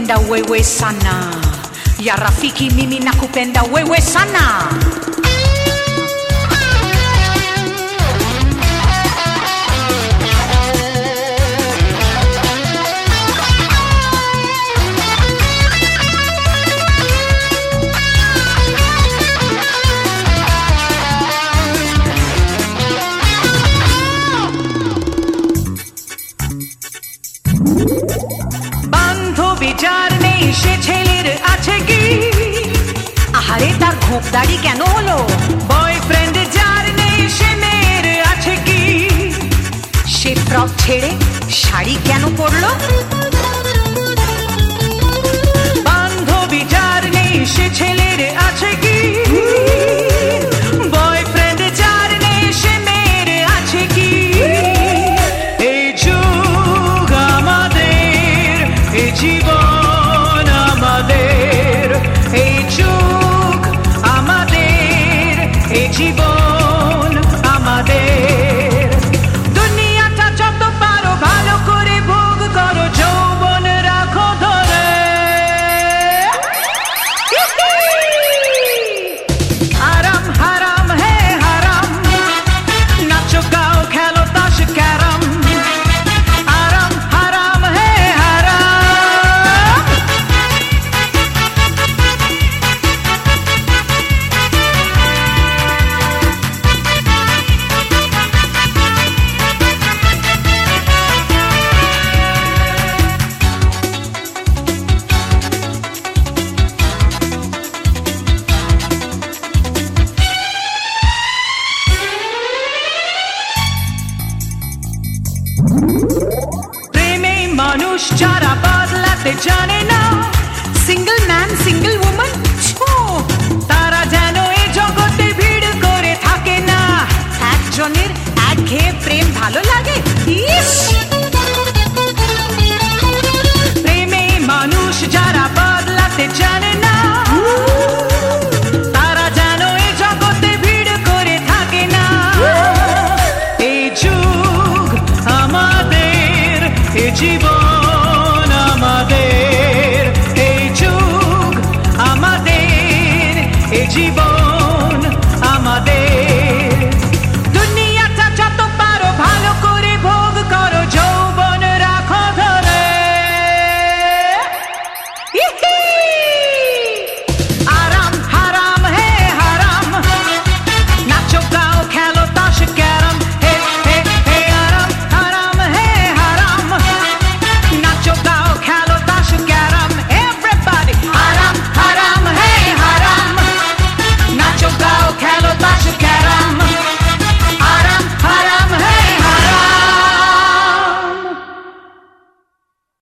kupenda wewe sana, ya rafiki mimi nakupenda wewe sana. বান্ধবী যার নেই সে ছেলের আছে কি? আহারে তার ঘোপদাড়ি কেন হলো? বয়ফ্রেন্ড যার নেই সে মেয়ের আছে কি? সে ফ্রক ছেড়ে শাড়ি কেন পরলো? বান্ধবী যার নেই সে ছেলের আছে কি? বয়ফ্রেন্ড যার নেই সে মেয়ের আছে কি? এই যুগ আমাদের, এই জীবন আমাদের, এই যুগ আমাদের, এই জীবন আমাদের। দুনিয়াটা যত পারো ভালো করে ভোগ করো, যৌবন রাখো ধরে। আরাম হারাম হে হারাম, নাচো গাও খেলো তাস ক্যারাম। আরাম হারাম হে হারাম। প্রেমে মানুষ যারা বদলাতে জানে না, সিঙ্গল ম্যান সিঙ্গল উম্যান, তারা যেন এ জগতে ভিড় করে থাকে না। একজনের একঘেয়ে প্রেম ভালো লাগে? ইস! প্রেমে মানুষ যারা বদলাতে জানে না, তারা যেন এ জগতে ভিড় করে থাকে না। এই যুগ আমাদের, এ জীবন